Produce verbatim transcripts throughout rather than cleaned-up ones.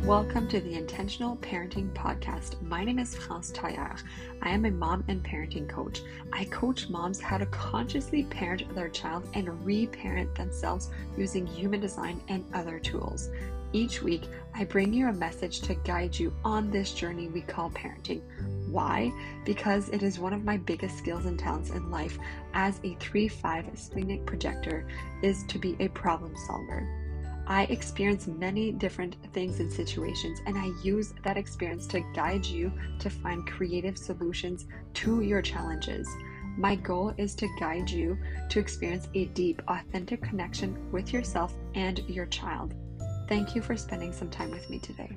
Welcome to the Intentional Parenting Podcast. My name is France Taillard. I am a mom and parenting coach. I coach moms how to consciously parent their child and reparent themselves using human design and other tools. Each week, I bring you a message to guide you on this journey we call parenting. Why? Because it is one of my biggest skills and talents in life as a three five splenic projector is to be a problem solver. I experience many different things and situations, and I use that experience to guide you to find creative solutions to your challenges. My goal is to guide you to experience a deep, authentic connection with yourself and your child. Thank you for spending some time with me today.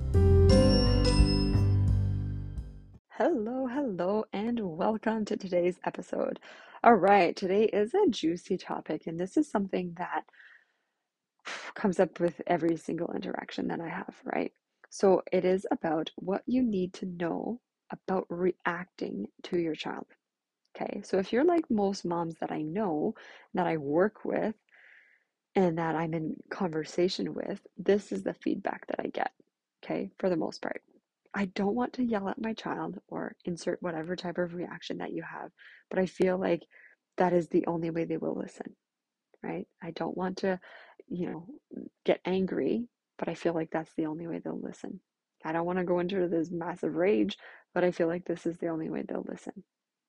Hello, hello, and welcome to today's episode. All right, today is a juicy topic, and this is something that comes up with every single interaction that I have, right? So it is about what you need to know about reacting to your child. Okay, so if you're like most moms that I know, that I work with, and that I'm in conversation with, this is the feedback that I get, okay, for the most part. I don't want to yell at my child or insert whatever type of reaction that you have, but I feel like that is the only way they will listen, right? I don't want to, you know, get angry, but I feel like that's the only way they'll listen. I don't want to go into this massive rage, but I feel like this is the only way they'll listen.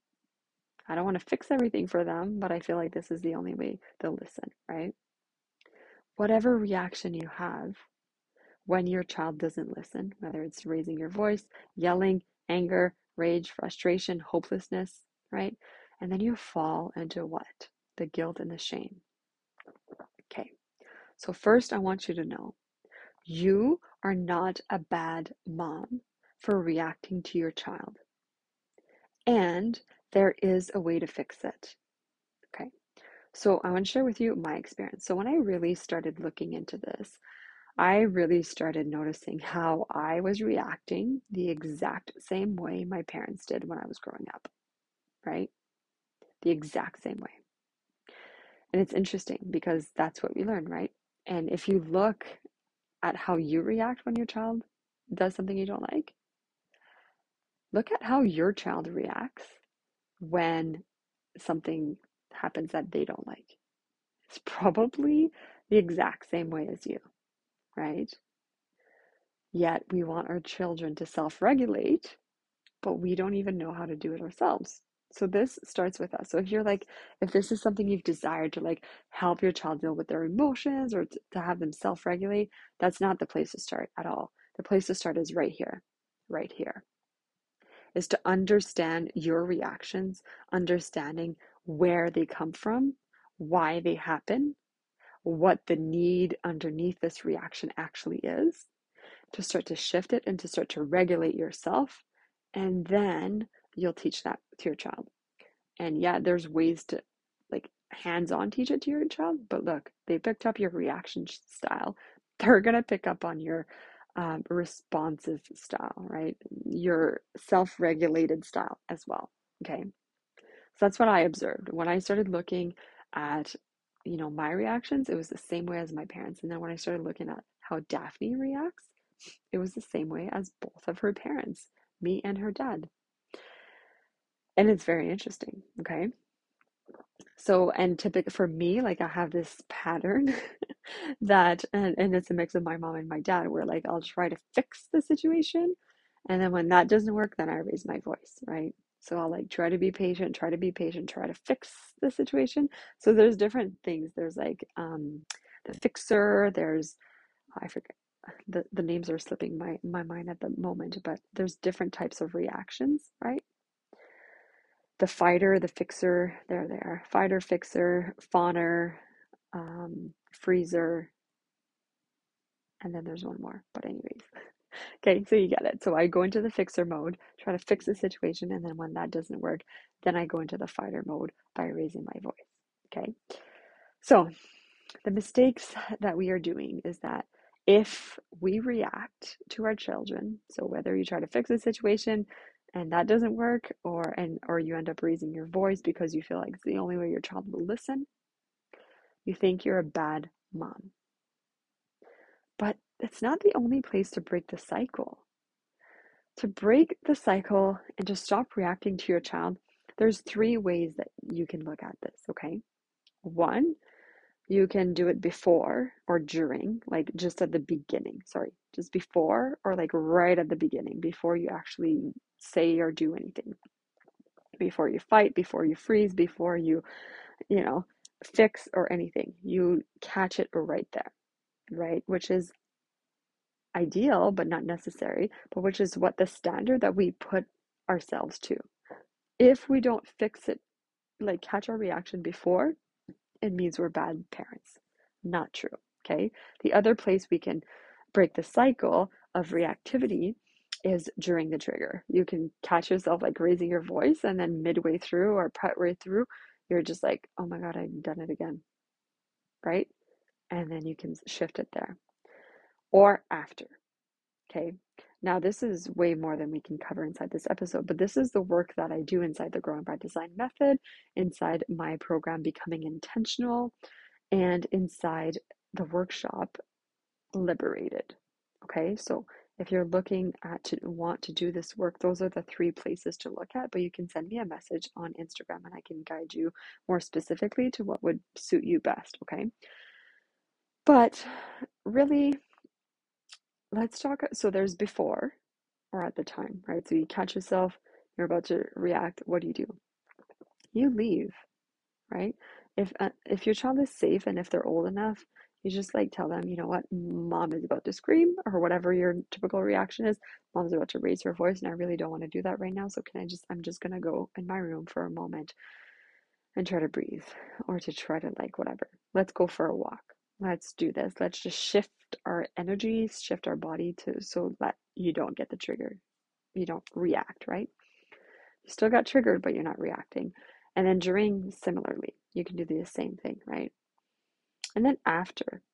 I don't want to fix everything for them, but I feel like this is the only way they'll listen, right? Whatever reaction you have when your child doesn't listen, whether it's raising your voice, yelling, anger, rage, frustration, hopelessness, right? And then you fall into what? The guilt and the shame. Okay. So first, I want you to know you are not a bad mom for reacting to your child. And there is a way to fix it. Okay. So I want to share with you my experience. So when I really started looking into this, I really started noticing how I was reacting the exact same way my parents did when I was growing up, right? The exact same way. And it's interesting because that's what we learn, right? And if you look at how you react when your child does something you don't like, look at how your child reacts when something happens that they don't like. It's probably the exact same way as you, right? Yet we want our children to self-regulate, but we don't even know how to do it ourselves. So this starts with us. So if you're like, if this is something you've desired to like help your child deal with their emotions or to, to have them self-regulate, that's not the place to start at all. The place to start is right here, right here, is to understand your reactions, understanding where they come from, why they happen, what the need underneath this reaction actually is, to start to shift it and to start to regulate yourself. And then you'll teach that to your child. And yeah, there's ways to like hands-on teach it to your child, but look, they picked up your reaction style. They're going to pick up on your um, responsive style, right? Your self-regulated style as well. Okay. So that's what I observed. When I started looking at, you know, my reactions, it was the same way as my parents. And then when I started looking at how Daphne reacts, it was the same way as both of her parents, me and her dad. And it's very interesting. Okay. So, and typically for me, like I have this pattern that, and, and it's a mix of my mom and my dad, where like I'll try to fix the situation. And then when that doesn't work, then I raise my voice, right? So I'll like try to be patient, try to be patient, try to fix the situation. So there's different things. There's like um, the fixer, there's, I forget, the, the names are slipping my, my mind at the moment, but there's different types of reactions, right? The fighter, the fixer, there they are. Fighter, fixer, fawner, um, freezer, and then there's one more. But anyways, okay, so you get it. So I go into the fixer mode, try to fix the situation, and then when that doesn't work, then I go into the fighter mode by raising my voice. Okay, so the mistakes that we are doing is that if we react to our children, so whether you try to fix a situation and that doesn't work, or and or you end up raising your voice because you feel like it's the only way your child will listen, you think you're a bad mom. But it's not the only place to break the cycle. To break the cycle and to stop reacting to your child, there's three ways that you can look at this, okay? One, you can do it before or during, like just at the beginning, sorry, just before or like right at the beginning, before you actually say or do anything, before you fight, before you freeze, before you, you know, fix or anything. You catch it right there, right? Which is ideal, but not necessary, but which is what the standard that we put ourselves to. If we don't fix it, like catch our reaction before, it means we're bad parents. Not true. Okay. The other place we can break the cycle of reactivity is during the trigger. You can catch yourself like raising your voice, and then midway through or partway through, you're just like, oh my God, I've done it again. Right. And then you can shift it there. Or after. Okay. Now, this is way more than we can cover inside this episode, but this is the work that I do inside the Growing by Design method, inside my program, Becoming Intentional, and inside the workshop, Liberated. Okay, so if you're looking at to want to do this work, those are the three places to look at, but you can send me a message on Instagram and I can guide you more specifically to what would suit you best. Okay, but really, let's talk. So there's before or at the time, right? So you catch yourself, you're about to react. What do you do? You leave, right? If uh, if your child is safe and if they're old enough, you just like tell them, you know what, mom is about to scream or whatever your typical reaction is. Mom's about to raise her voice and I really don't want to do that right now. So can I just, I'm just gonna go in my room for a moment and try to breathe or to try to like whatever. Let's go for a walk. Let's do this. Let's just shift our energy, shift our body to so that you don't get the trigger. You don't react, right? You still got triggered, but you're not reacting. And then during, similarly, you can do the same thing, right? And then after.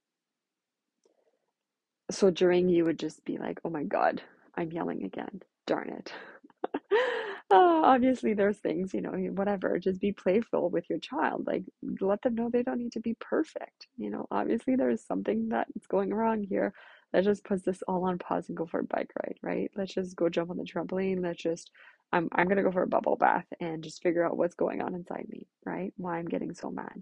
So during, you would just be like, oh my God, I'm yelling again. Darn it. Oh, obviously, there's things, you know, whatever. Just be playful with your child. Like, let them know they don't need to be perfect. You know, obviously, there's something that's going wrong here. Let's just put this all on pause and go for a bike ride, right? Let's just go jump on the trampoline. Let's just, I'm, I'm gonna go for a bubble bath and just figure out what's going on inside me, right? Why I'm getting so mad.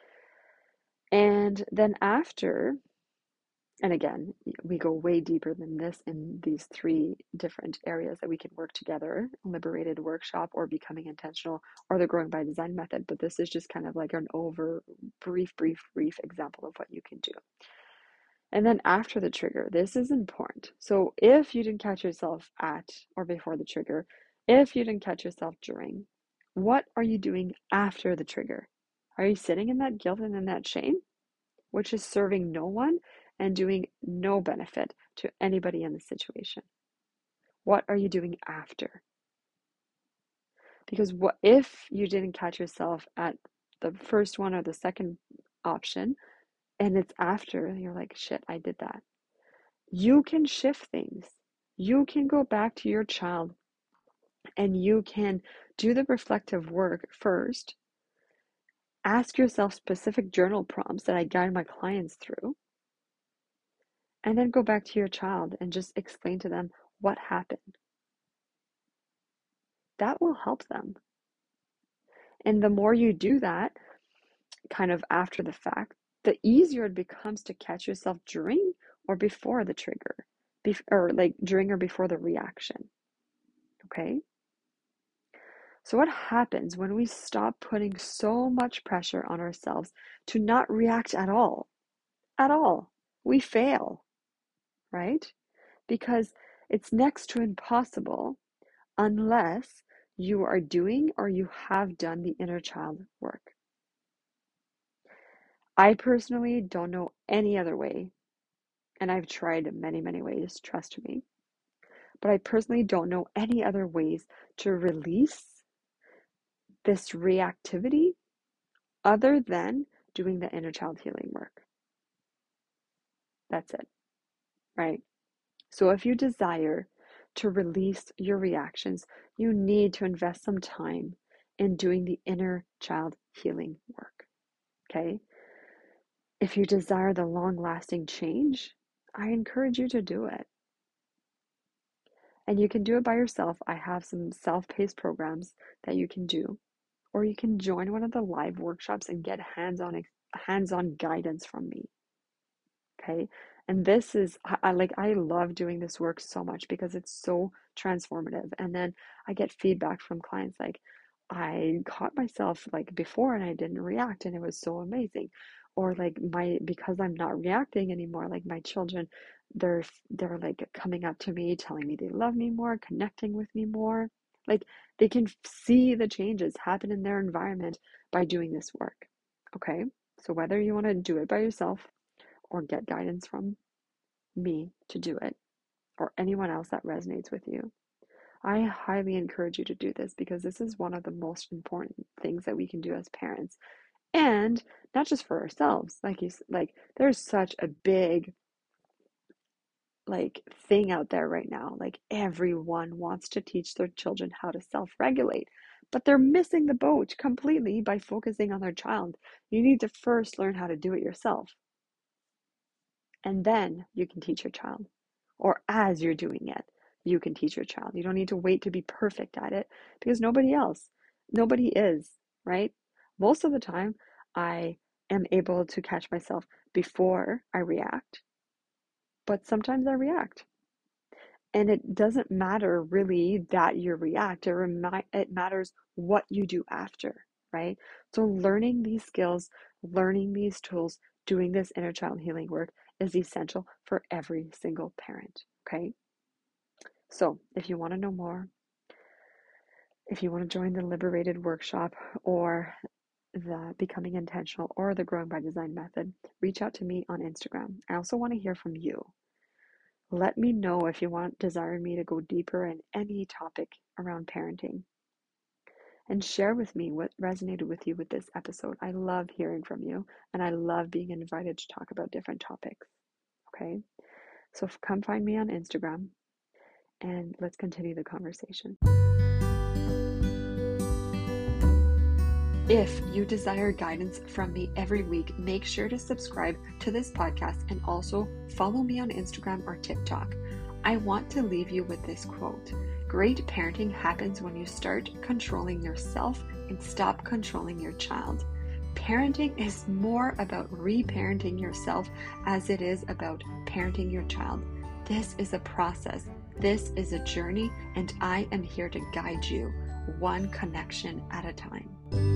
And then after, and again, we go way deeper than this in these three different areas that we can work together: Liberated Workshop, or Becoming Intentional, or the Growing by Design method. But this is just kind of like an over brief, brief, brief example of what you can do. And then after the trigger, this is important. So if you didn't catch yourself at or before the trigger, if you didn't catch yourself during, what are you doing after the trigger? Are you sitting in that guilt and in that shame, which is serving no one and doing no benefit to anybody in the situation? What are you doing after? Because what if you didn't catch yourself at the first one or the second option, and it's after, and you're like, shit, I did that. You can shift things. You can go back to your child and you can do the reflective work first. Ask yourself specific journal prompts that I guide my clients through. And then go back to your child and just explain to them what happened. That will help them. And the more you do that, kind of after the fact, the easier it becomes to catch yourself during or before the trigger, Bef- or like during or before the reaction. Okay? So, what happens when we stop putting so much pressure on ourselves to not react at all? At all. We fail, right? Because it's next to impossible unless you are doing or you have done the inner child work. I personally don't know any other way, and I've tried many, many ways, trust me, but I personally don't know any other ways to release this reactivity other than doing the inner child healing work. That's it, right? So if you desire to release your reactions, you need to invest some time in doing the inner child healing work, okay? If you desire the long-lasting change, I encourage you to do it. And you can do it by yourself. I have some self-paced programs that you can do, or you can join one of the live workshops and get hands-on hands-on guidance from me. Okay. And this is, I, I like, I love doing this work so much because it's so transformative. And then I get feedback from clients like, I caught myself like before and I didn't react and it was so amazing. Or like my, because I'm not reacting anymore, like my children, they're, they're like coming up to me, telling me they love me more, connecting with me more. Like they can see the changes happen in their environment by doing this work. Okay. So whether you want to do it by yourself, or get guidance from me to do it, or anyone else that resonates with you, I highly encourage you to do this because this is one of the most important things that we can do as parents. And not just for ourselves, like you like there's such a big like thing out there right now. Like everyone wants to teach their children how to self-regulate, but they're missing the boat completely by focusing on their child. You need to first learn how to do it yourself. And then you can teach your child. Or as you're doing it, you can teach your child. You don't need to wait to be perfect at it because nobody else, nobody is, right? Most of the time, I am able to catch myself before I react, but sometimes I react. And it doesn't matter really that you react. It, remi- it matters what you do after, right? So learning these skills, learning these tools, doing this inner child healing work is essential for every single parent, okay? So if you want to know more, if you want to join the Liberated Workshop or the Becoming Intentional or the Growing by Design method, reach out to me on Instagram. I also want to hear from you. Let me know if you want desire me to go deeper in any topic around parenting. And share with me what resonated with you with this episode. I love hearing from you and I love being invited to talk about different topics. Okay? So come find me on Instagram and let's continue the conversation. If you desire guidance from me every week, make sure to subscribe to this podcast and also follow me on Instagram or TikTok. I want to leave you with this quote. Great parenting happens when you start controlling yourself and stop controlling your child. Parenting is more about reparenting yourself as it is about parenting your child. This is a process. This is a journey, and I am here to guide you one connection at a time.